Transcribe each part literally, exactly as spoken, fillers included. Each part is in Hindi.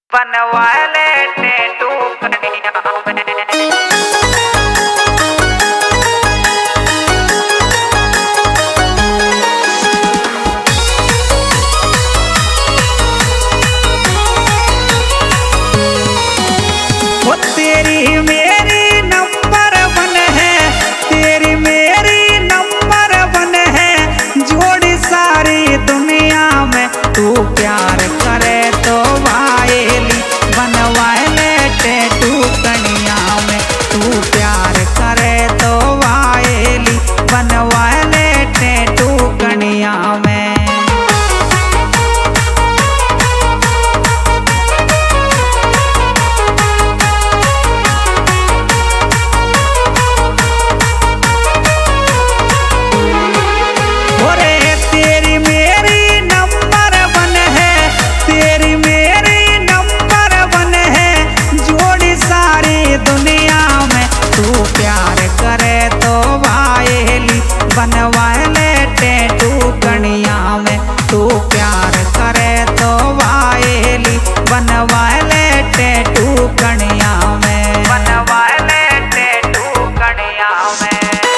बनवाले टैटू कनिया में। वो तेरी मेरी नंबर वन है, तेरी मेरी नंबर वन है, जोड़ी सारी दुनिया में। तू प्यार करे तो वायली बनवाले टैटू कनिया में। तू प्यार करे तो वायली बनवाले टैटू कनिया में। बनवाले टैटू कनिया में। तू प्यार करे तो वायली बनवाले टैटू कनिया में। बनवाले टैटू कनिया में।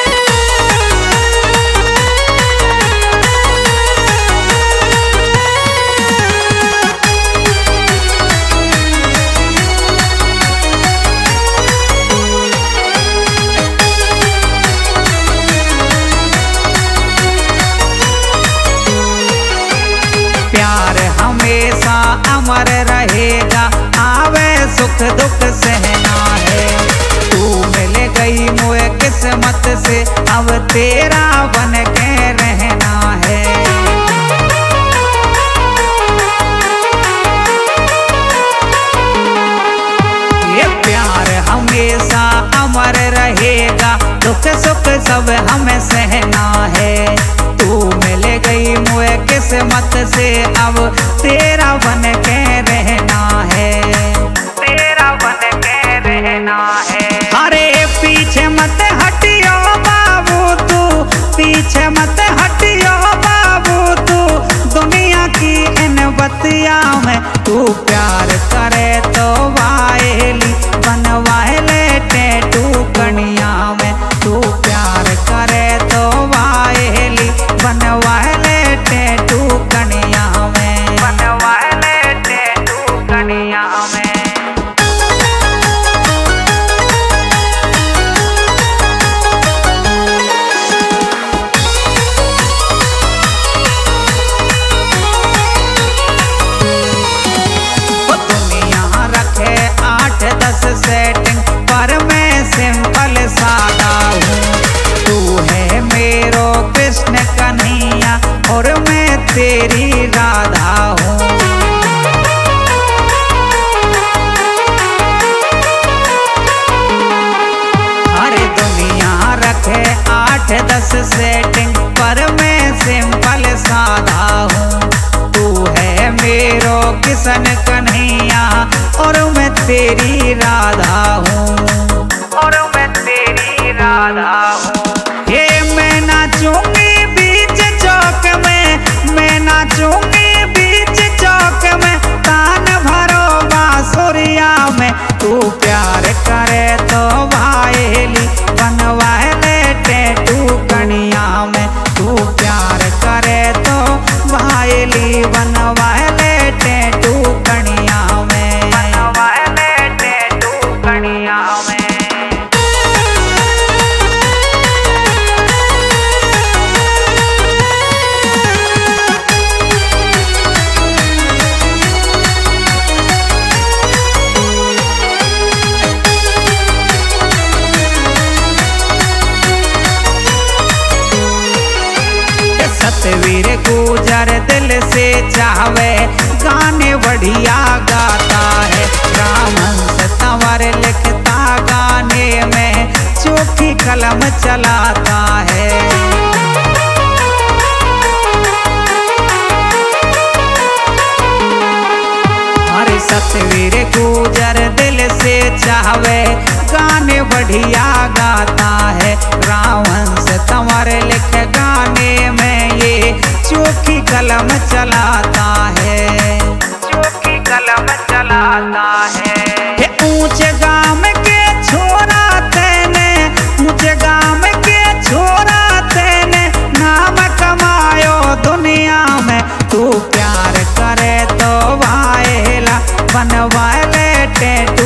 प्यार हमेशा अमर रहेगा, आवे सुख दुख सहना है। तू मिल गई मुझे किस्मत से, अब तेरा बन के रहना है। ये प्यार हमेशा अमर रहेगा, दुख सुख सब हमें सहना है। तू मिल गई मुझे किस्मत से, अब तेरा बन के रहना है। तेरा बन के रहना है। अरे पीछे मत हटियो बाबू तू, पीछे मत हटियो बाबू तू, दुनिया की इन बतिया में। तू प्यार करे तो वायली बनवाले टैटू कनिया में। तू प्यार करे तो वायली बनवाले टैटू कनिया में। बनवाले टैटू कनिया में। वो दुनिया रखे आठ दस सेटिंग, पर मैं सिंपल सादा हूँ। तू है मेरो कृष्ण कन्हैया और मैं तेरी राधा हूँ। अरे दुनिया रखे आठ दस सेटिंग, पर मैं सिंपल साधा हूँ। तू है मेरो कृष्ण कन्हैया और मैं तेरी राधा हूँ। और मैं तेरी राधा हूँ। ये मैं नाचूंगी बीच चौक में, मैं नाचूंगी बीच चौक में, तान भरो बांसुरिया में। तू प्यार करे तो वायली बनवाले टैटू कनिया में। तू प्यार करे तो वायली बनवाले टैटू कनिया में। बनवाले टैटू कनिया में। सतवीर गुजर दिल से चाहवे, गाने बढ़िया गाता है। रामहंस तंवर लिखता गाने में, चोखी कलम चलाता है। अरे सतवीर गुजर दिल से चाहवे, गाने बढ़िया गाता है। रामहंस तंवर लिख गाने में, ये चोखी कलम चलाता है। चोखी कलम चलाता चलाता है। हे ऊंचे गांव के छोरा तेने, ऊंचे गांव के छोरा तेने नाम कमायो दुनिया में। तू प्यार करे तो वायला बनवाले टेट